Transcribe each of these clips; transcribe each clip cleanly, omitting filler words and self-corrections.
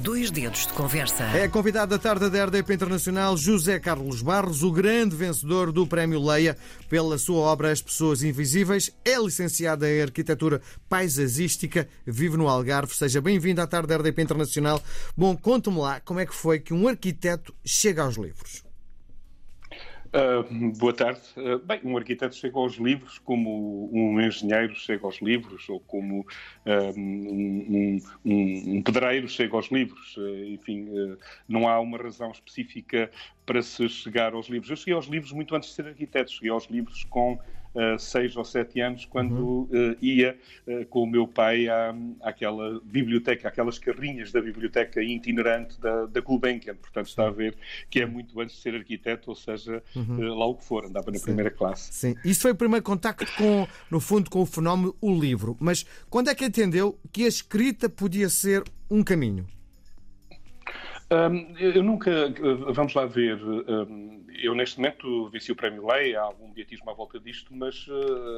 Dois dedos de conversa. É convidado da tarde da RDP Internacional José Carlos Barros, o grande vencedor do Prémio Leia pela sua obra As Pessoas Invisíveis. É licenciado em Arquitetura Paisagística, vive no Algarve. Seja bem-vindo à tarde da RDP Internacional. Bom, conte-me lá como é que foi que um arquiteto chega aos livros. Boa tarde. Bem, um arquiteto chega aos livros como um engenheiro chega aos livros, ou como um pedreiro chega aos livros. Enfim, não há uma razão específica para se chegar aos livros. Eu cheguei aos livros muito antes de ser arquiteto. Cheguei aos livros com 6 ou 7 anos, quando ia com o meu pai àquela biblioteca, àquelas carrinhas da biblioteca itinerante da Gulbenkian. Portanto, está a ver que é muito antes de ser arquiteto, ou seja, lá o que for, andava na primeira classe. Sim, isso foi o primeiro contacto com, no fundo, com o fenómeno, o livro. Mas quando é que entendeu que a escrita podia ser um caminho? Eu nunca... Vamos lá ver. Eu, neste momento, venci o Prémio Leia, há algum beatismo à volta disto, mas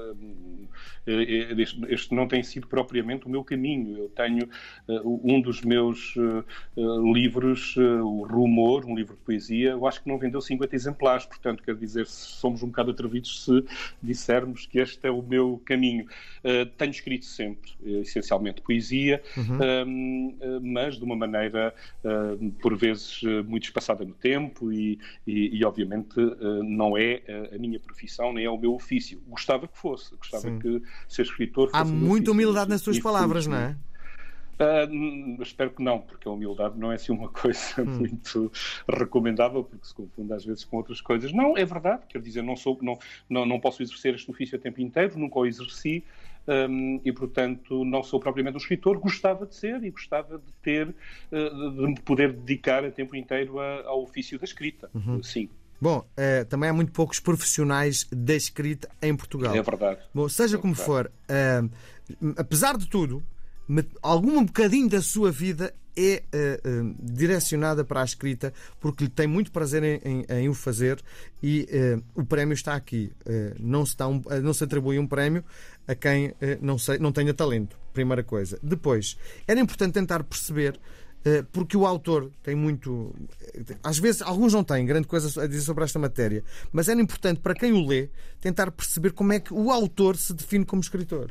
este não tem sido propriamente o meu caminho. Eu tenho um dos meus livros, o Rumor, um livro de poesia, eu acho que não vendeu 50 exemplares, portanto, quer dizer, somos um bocado atrevidos se dissermos que este é o meu caminho. Tenho escrito sempre, essencialmente, poesia, mas de uma maneira... por vezes muito espaçada no tempo e obviamente não é a minha profissão, nem é o meu ofício. Gostava que fosse. Gostava que ser escritor fosse. Há muita humildade nas suas palavras, não é? Espero que não, porque a humildade não é assim uma coisa muito recomendável, porque se confunde às vezes com outras coisas. Não, é verdade, quer dizer, não posso exercer este ofício o tempo inteiro, nunca o exerci, e portanto não sou propriamente um escritor. Gostava de ser e gostava de ter, de me poder dedicar a tempo inteiro ao ofício da escrita, sim. Bom, também há muito poucos profissionais da escrita em Portugal. É verdade. Bom, seja como for, apesar de tudo, algum bocadinho da sua vida é direcionada para a escrita, porque lhe tem muito prazer em o fazer, e o prémio está aqui. Não se atribui um prémio a quem não tenha talento, primeira coisa. Depois, era importante tentar perceber, porque o autor tem muito... Às vezes, alguns não têm grande coisa a dizer sobre esta matéria, mas era importante para quem o lê tentar perceber como é que o autor se define como escritor.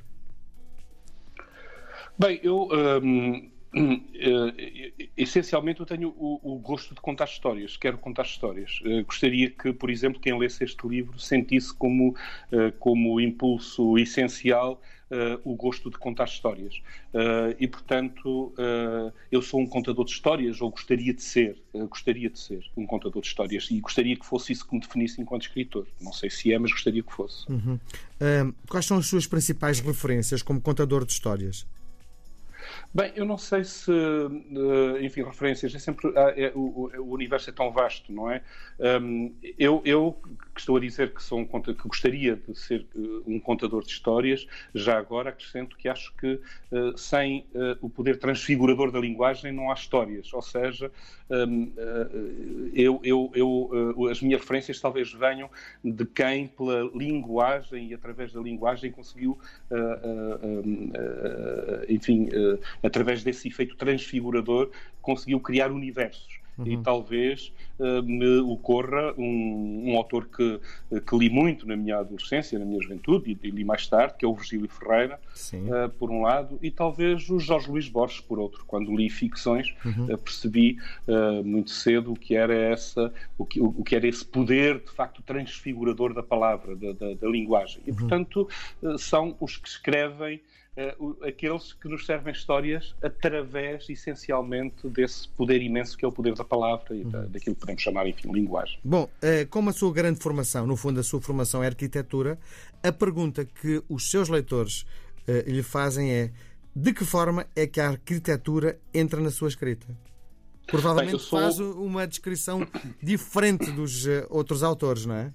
Bem, essencialmente eu tenho o gosto de contar histórias, quero contar histórias. Gostaria que, por exemplo, quem lesse este livro sentisse como impulso essencial o gosto de contar histórias. E, portanto, eu sou um contador de histórias, ou gostaria de ser um contador de histórias, e gostaria que fosse isso que me definisse enquanto escritor. Não sei se é, mas gostaria que fosse. Quais são as suas principais referências como contador de histórias? Bem, eu não sei se, enfim, referências, o universo é tão vasto, não é? Eu estou a dizer que gostaria de ser um contador de histórias, já agora acrescento que acho que sem o poder transfigurador da linguagem não há histórias, ou seja, as minhas referências talvez venham de quem, pela linguagem e através da linguagem, conseguiu, enfim, através desse efeito transfigurador, conseguiu criar universos. E talvez me ocorra um autor que li muito na minha adolescência, na minha juventude, e li mais tarde, que é o Virgílio Ferreira, por um lado, e talvez o Jorge Luís Borges, por outro. Quando li ficções, percebi muito cedo o que era esse poder, de facto, transfigurador da palavra, da linguagem. E, portanto, são os que escrevem aqueles que nos servem histórias através, essencialmente, desse poder imenso que é o poder da palavra e daquilo que podemos chamar, enfim, linguagem. Bom, como a sua grande formação, no fundo a sua formação é arquitetura, a pergunta que os seus leitores lhe fazem é: de que forma é que a arquitetura entra na sua escrita? Provavelmente faz uma descrição diferente dos outros autores, não é?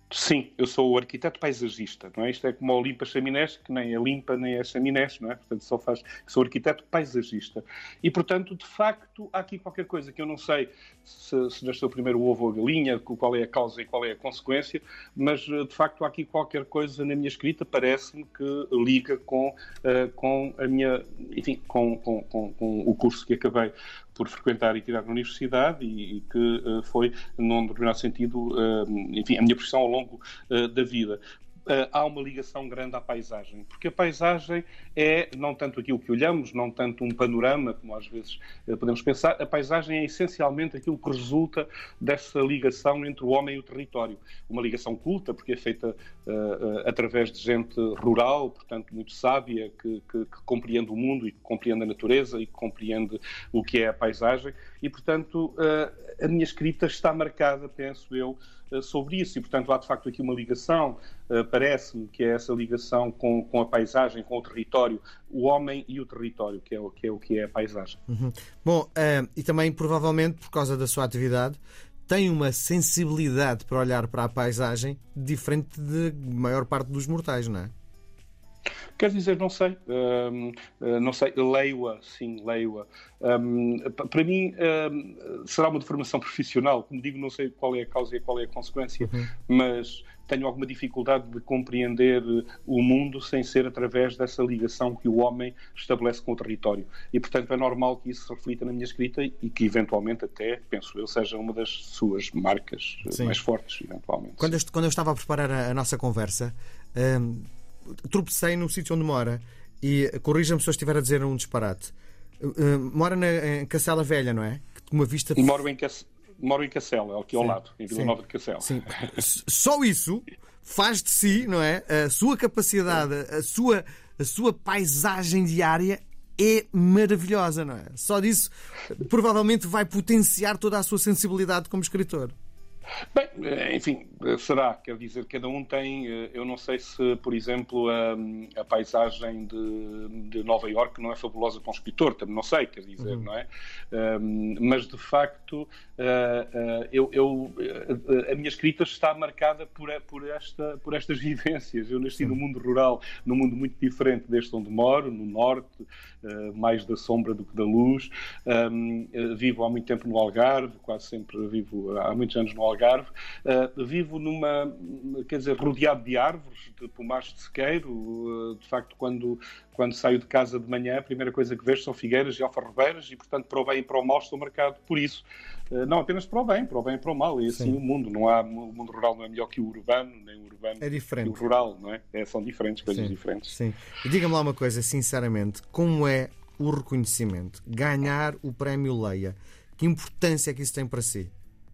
Sim, eu sou o arquiteto paisagista, não é? Isto é como o limpa-chaminés, que nem é limpa nem é chaminés, não é? Portanto, sou arquiteto paisagista. E, portanto, de facto, há aqui qualquer coisa que eu não sei se nasceu primeiro o ovo ou a galinha, qual é a causa e qual é a consequência, mas, de facto, há aqui qualquer coisa na minha escrita, parece-me que liga com a minha, enfim, com o curso que acabei por frequentar e tirar na universidade e que foi, num determinado sentido, enfim, a minha profissão ao longo da vida. Há uma ligação grande à paisagem, porque a paisagem é não tanto aquilo que olhamos, não tanto um panorama, como às vezes podemos pensar, a paisagem é essencialmente aquilo que resulta dessa ligação entre o homem e o território. Uma ligação culta, porque é feita através de gente rural, portanto muito sábia, que compreende o mundo e que compreende a natureza e que compreende o que é a paisagem e, portanto, a minha escrita está marcada, penso eu, sobre isso e, portanto, há de facto aqui uma ligação, parece-me que é essa ligação com a paisagem, com o território, o homem e o território, que é o que é a paisagem. Uhum. Bom, e também provavelmente por causa da sua atividade tem uma sensibilidade para olhar para a paisagem diferente de maior parte dos mortais, não é? Quer dizer, não sei, leio-a, sim, leio-a. Para mim, será uma deformação profissional. Como digo, não sei qual é a causa e qual é a consequência, mas tenho alguma dificuldade de compreender o mundo sem ser através dessa ligação que o homem estabelece com o território. E, portanto, é normal que isso se reflita na minha escrita e que, eventualmente, até, penso eu, seja uma das suas marcas mais fortes, eventualmente. Quando eu estava a preparar a nossa conversa, tropecei no sítio onde mora e corrija-me se eu estiver a dizer um disparate. Mora em Cacela Velha, não é? Uma vista... Moro em Cacela, aqui ao lado, em Vila Nova de Cacela. Sim. Só isso faz de si, não é? A sua capacidade, a sua paisagem diária é maravilhosa, não é? Só disso provavelmente vai potenciar toda a sua sensibilidade como escritor. Bem, enfim, será, quer dizer, cada um tem, eu não sei se, por exemplo, a paisagem de Nova Iorque não é fabulosa para um escritor, também não sei, quer dizer, não é? Mas, de facto, a minha escrita está marcada por estas vivências. Eu nasci no mundo rural, num mundo muito diferente deste onde moro, no norte, mais da sombra do que da luz. Vivo há muito tempo no Algarve, quase sempre vivo há muitos anos no Algarve. Vivo rodeado de árvores, de pomares de sequeiro. De facto, quando saio de casa de manhã, a primeira coisa que vejo são figueiras e alfarrobeiras e, portanto, para o bem e para o mal estou marcado por isso. Não apenas para o bem e para o mal. E assim o mundo. O mundo rural não é melhor que o urbano, nem o urbano é diferente. Que o rural, não é? São diferentes, coisas diferentes. Sim. E diga-me lá uma coisa, sinceramente, como é o reconhecimento? Ganhar o prémio Leia. Que importância é que isso tem para si?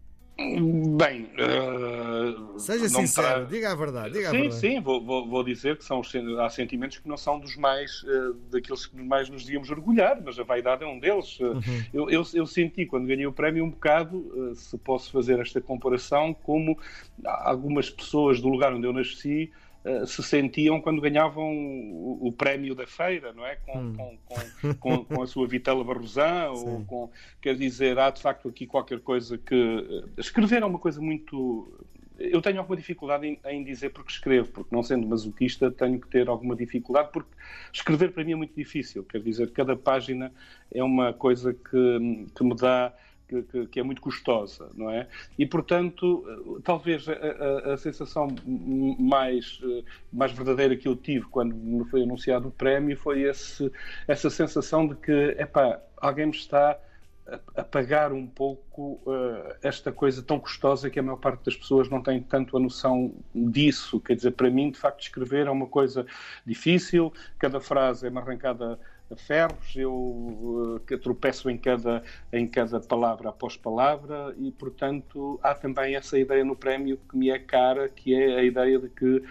Bem, seja sincero, diga a verdade. Sim, vou dizer que há sentimentos que não são dos mais daqueles que mais nos devíamos orgulhar, mas a vaidade é um deles. Eu senti quando ganhei o prémio um bocado, se posso fazer esta comparação, como algumas pessoas do lugar onde eu nasci se sentiam quando ganhavam o prémio da feira, não é? Com a sua vitela barrosã, ou quer dizer, há de facto aqui qualquer coisa que... Escrever é uma coisa muito... Eu tenho alguma dificuldade em dizer porque escrevo, porque não sendo masoquista tenho que ter alguma dificuldade, porque escrever para mim é muito difícil, quer dizer, cada página é uma coisa que me dá... Que é muito custosa, não é? E, portanto, talvez a sensação mais verdadeira que eu tive quando me foi anunciado o prémio foi essa sensação de que, alguém me está a pagar um pouco esta coisa tão custosa que a maior parte das pessoas não tem tanto a noção disso. Quer dizer, para mim, de facto, escrever é uma coisa difícil, cada frase é uma arrancada a ferros, eu tropeço em cada palavra após palavra e, portanto, há também essa ideia no prémio que me é cara, que é a ideia de que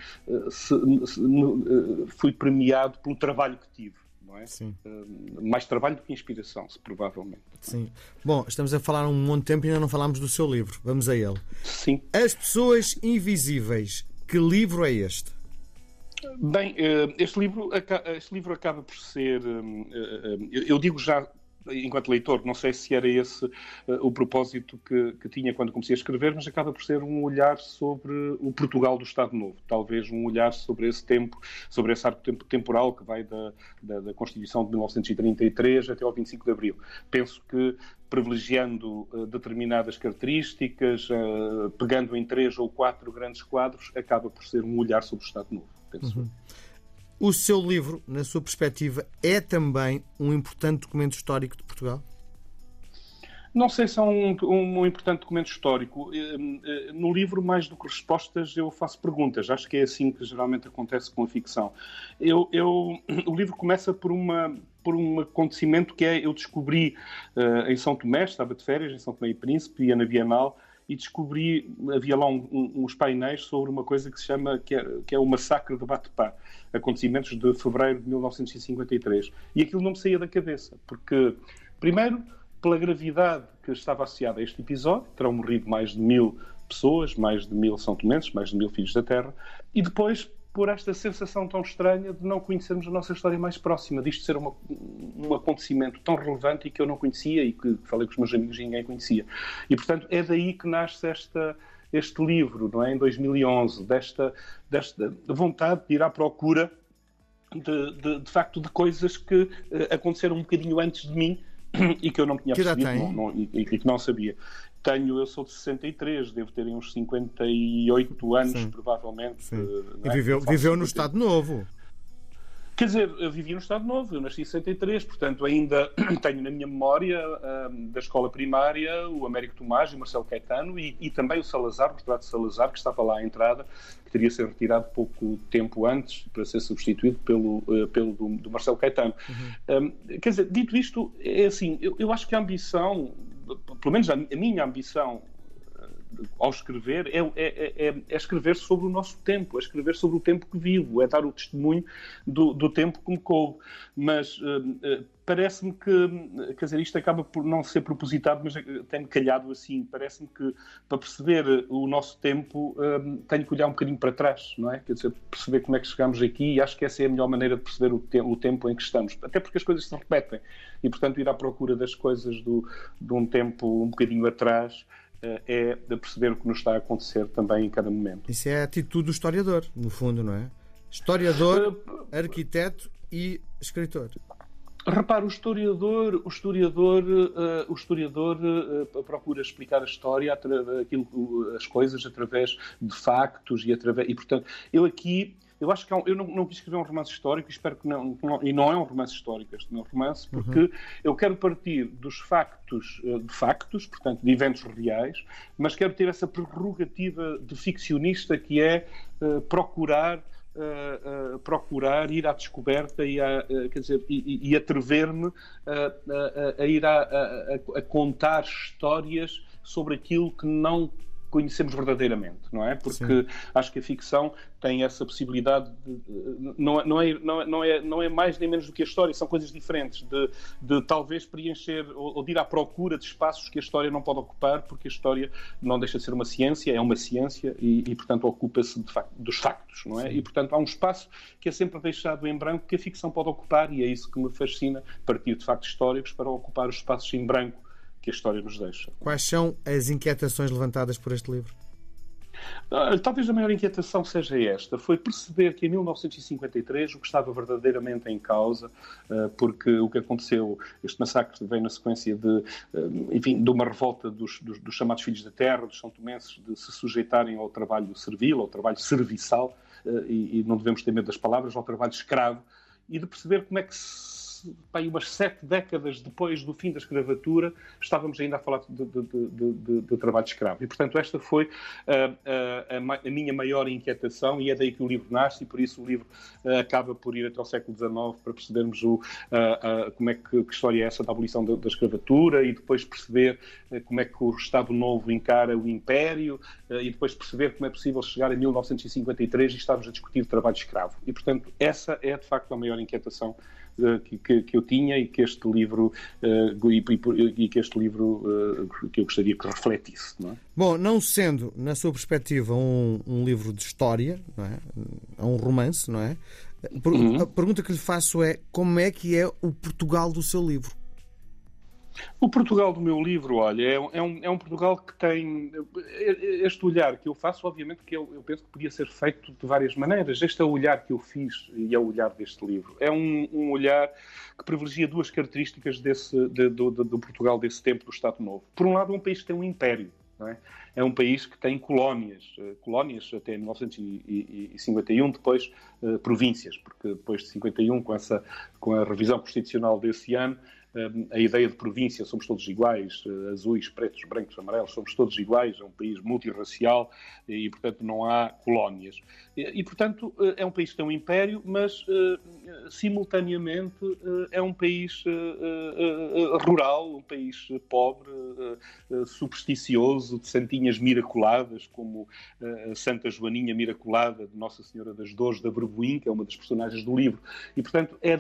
fui premiado pelo trabalho que tive. Não é? Sim. Mais trabalho do que inspiração, provavelmente. Sim. Bom, estamos a falar um monte de tempo e ainda não falámos do seu livro. Vamos a ele. Sim. As Pessoas Invisíveis. Que livro é este? Bem, este livro acaba por ser... Eu digo já enquanto leitor, não sei se era esse o propósito que tinha quando comecei a escrever, mas acaba por ser um olhar sobre o Portugal do Estado Novo, talvez um olhar sobre esse tempo, sobre esse arco temporal que vai da Constituição de 1933 até ao 25 de Abril. Penso que privilegiando determinadas características, pegando em 3 ou 4 grandes quadros, acaba por ser um olhar sobre o Estado Novo, penso. O seu livro, na sua perspectiva, é também um importante documento histórico de Portugal? Não sei se é um importante documento histórico. No livro, mais do que respostas, eu faço perguntas. Acho que é assim que geralmente acontece com a ficção. O livro começa por um acontecimento que é: eu descobri em São Tomé, estava de férias em São Tomé e Príncipe, ia na Bienal, e descobri, havia lá uns painéis sobre uma coisa que se chama, que é o massacre de Batepá, acontecimentos de fevereiro de 1953. E aquilo não me saía da cabeça, porque, primeiro, pela gravidade que estava associada a este episódio, terão morrido mais de 1000 pessoas, mais de 1000 são-tomenses, mais de 1000 filhos da terra, e depois por esta sensação tão estranha de não conhecermos a nossa história mais próxima, disto ser um acontecimento tão relevante e que eu não conhecia e que falei com os meus amigos e ninguém conhecia. E, portanto, é daí que nasce este livro, não é? Em 2011, desta vontade de ir à procura de facto de coisas que aconteceram um bocadinho antes de mim e que eu não tinha percebido e que não sabia. Eu sou de 63, devo ter uns 58 anos, sim, provavelmente. Sim. E viveu no Estado Novo. Quer dizer, eu vivi no Estado Novo, eu nasci em 63, portanto ainda tenho na minha memória da escola primária o Américo Tomás e o Marcelo Caetano e também o Salazar, o retrato de Salazar, que estava lá à entrada, que teria de ser retirado pouco tempo antes para ser substituído pelo do Marcelo Caetano. Quer dizer, dito isto, é assim, eu acho que a ambição, pelo menos a minha ambição ao escrever, é escrever sobre o nosso tempo, é escrever sobre o tempo que vivo, é dar o testemunho do tempo que me coube. Mas parece-me que, quer dizer, isto acaba por não ser propositado, mas tem-me calhado assim. Parece-me que, para perceber o nosso tempo, tenho que olhar um bocadinho para trás, não é? Quer dizer, perceber como é que chegamos aqui, e acho que essa é a melhor maneira de perceber o tempo em que estamos. Até porque as coisas se repetem. E, portanto, ir à procura das coisas de um tempo um bocadinho atrás é de perceber o que nos está a acontecer também em cada momento. Isso é a atitude do historiador, no fundo, não é? Historiador, arquiteto e escritor. Repara, o historiador procura explicar a história, as coisas através de factos e portanto, eu acho que eu não quis escrever um romance histórico, espero que não, e não é um romance histórico, este não é um romance, porque eu quero partir dos factos, portanto, de eventos reais, mas quero ter essa prerrogativa de ficcionista que é procurar ir à descoberta e atrever-me a ir a contar histórias sobre aquilo que não conhecemos verdadeiramente, não é? Porque sim, acho que a ficção tem essa possibilidade não é mais nem menos do que a história, são coisas diferentes, de talvez preencher ou de ir à procura de espaços que a história não pode ocupar, porque a história não deixa de ser uma ciência, é uma ciência e portanto ocupa-se dos factos, não é? Sim. E portanto há um espaço que é sempre deixado em branco que a ficção pode ocupar, e é isso que me fascina, partir de factos históricos para ocupar os espaços em branco que a história nos deixa. Quais são as inquietações levantadas por este livro? Talvez a maior inquietação seja esta, foi perceber que em 1953 o que estava verdadeiramente em causa, porque o que aconteceu, este massacre veio na sequência de uma revolta dos chamados filhos da terra, dos são-tomenses, de se sujeitarem ao trabalho servil, ao trabalho serviçal, e não devemos ter medo das palavras, ao trabalho escravo, e de perceber como é que umas 7 décadas depois do fim da escravatura, estávamos ainda a falar de trabalho escravo. E, portanto, esta foi a minha maior inquietação, e é daí que o livro nasce, e por isso o livro acaba por ir até ao século XIX para percebermos como é que história é essa da abolição da escravatura, e depois perceber como é que o Estado Novo encara o Império, e depois perceber como é possível chegar a 1953 e estarmos a discutir trabalho escravo. E, portanto, essa é, de facto, a maior inquietação que eu tinha e que este livro que eu gostaria que refletisse, não é? Bom, não sendo, na sua perspectiva, um livro de história, não é? É um romance, não é? A pergunta que lhe faço é: como é que é o Portugal do seu livro? O Portugal do meu livro, olha, é um Portugal que tem este olhar que eu faço, obviamente que eu penso que podia ser feito de várias maneiras. Este é o olhar que eu fiz e é o olhar deste livro. É um olhar que privilegia duas características do Portugal desse tempo do Estado Novo. Por um lado, é um país que tem um império. Não é? É um país que tem colónias até 1951, depois províncias, porque depois de 51, com a revisão constitucional desse ano, a ideia de província, somos todos iguais, azuis, pretos, brancos, amarelos, somos todos iguais, é um país multirracial e, portanto, não há colónias. E, portanto, é um país que tem um império, mas, simultaneamente, é um país rural, um país pobre, supersticioso, de santinhas miraculadas, como a Santa Joaninha Miraculada de Nossa Senhora das Dores da Verboim, que é uma das personagens do livro. E, portanto, é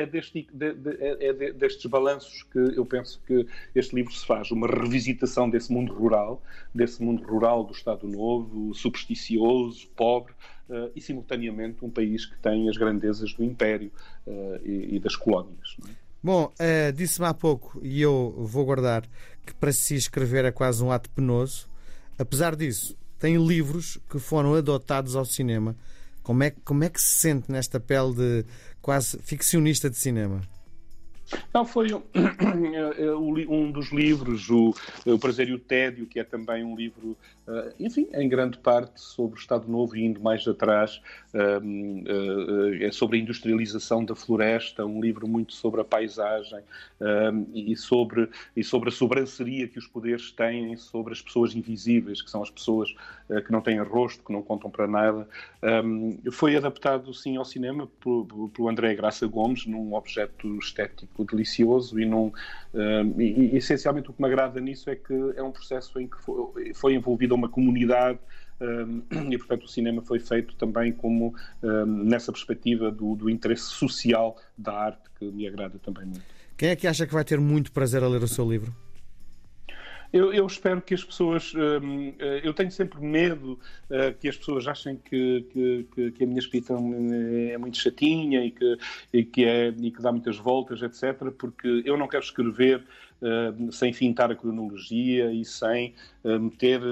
destes balanços que eu penso que este livro se faz, uma revisitação desse mundo rural do Estado Novo, supersticioso, pobre, e simultaneamente um país que tem as grandezas do Império e das colónias. Não é? Bom, disse-me há pouco, e eu vou guardar, que para si escrever é quase um ato penoso. Apesar disso, tem livros que foram adotados ao cinema. Como é que se sente nesta pele de quase ficcionista de cinema? Não, foi um dos livros, o Prazer e o Tédio, que é também um livro, enfim, em grande parte sobre o Estado Novo e indo mais atrás, é sobre a industrialização da floresta, um livro muito sobre a paisagem e sobre a sobranceria que os poderes têm sobre as pessoas invisíveis, que são as pessoas que não têm rosto, que não contam para nada. Foi adaptado, sim, ao cinema pelo André Graça Gomes, num objeto estético delicioso e essencialmente o que me agrada nisso é que é um processo em que foi envolvida uma comunidade e, portanto, o cinema foi feito também como nessa perspectiva do interesse social da arte, que me agrada também muito. Quem é que acha que vai ter muito prazer a ler o seu livro? Eu espero que as pessoas... eu tenho sempre medo que as pessoas achem que a minha escrita é muito chatinha e que dá muitas voltas, etc., porque eu não quero escrever sem fintar a cronologia e sem meter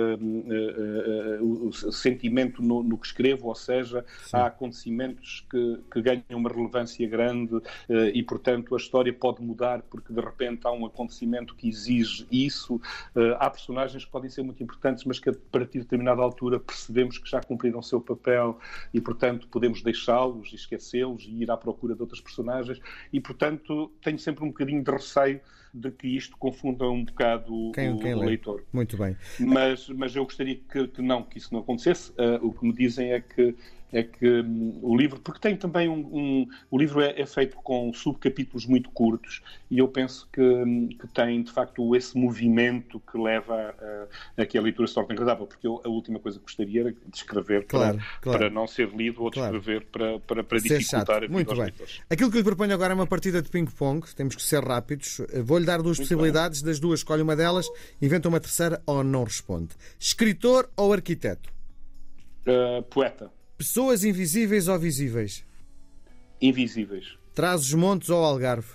o sentimento no que escrevo, ou seja, sim, há acontecimentos que ganham uma relevância grande e, portanto, a história pode mudar porque, de repente, há um acontecimento que exige isso. Há personagens que podem ser muito importantes, mas que, a partir de determinada altura, percebemos que já cumpriram o seu papel e, portanto, podemos deixá-los e esquecê-los e ir à procura de outras personagens e, portanto, tenho sempre um bocadinho de receio de que isto confunda um bocado o leitor. Muito bem. Mas eu gostaria que isso não acontecesse. O que me dizem é que o livro, porque tem também o livro é feito com subcapítulos muito curtos e eu penso que tem, de facto, esse movimento que leva a que a leitura se torne agradável, porque a última coisa que gostaria era de escrever para não ser lido ou de escrever para dificultar a vida aos leitores. Aquilo que eu lhe proponho agora é uma partida de ping-pong, temos que ser rápidos. Vou-lhe dar duas possibilidades, das duas escolhe uma delas, inventa uma terceira ou não responde. Escritor ou arquiteto? Poeta. Pessoas invisíveis ou visíveis? Invisíveis. Trás-os-Montes ou Algarve?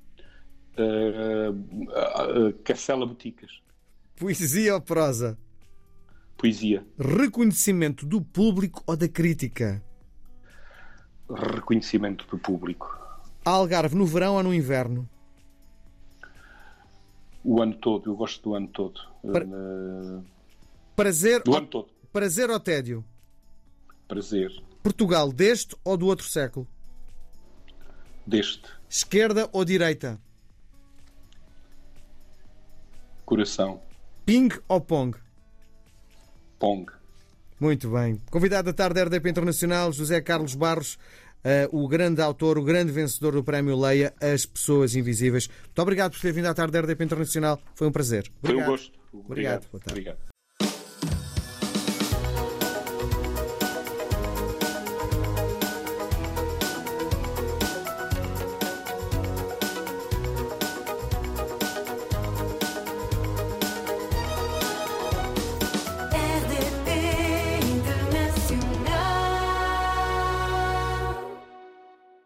Cacela Boticas. Poesia ou prosa? Poesia. Reconhecimento do público ou da crítica? Reconhecimento do público. Algarve no verão ou no inverno? O ano todo, eu gosto do ano todo. Prazer do ano todo. Prazer ou tédio? Prazer. Portugal deste ou do outro século? Deste. Esquerda ou direita? Coração. Ping ou pong? Pong. Muito bem. Convidado da tarde da RDP Internacional, José Carlos Barros, o grande autor, o grande vencedor do Prémio Leia, As Pessoas Invisíveis. Muito obrigado por ter vindo à tarde da RDP Internacional. Foi um prazer. Foi um gosto. Obrigado. Boa tarde. Obrigado.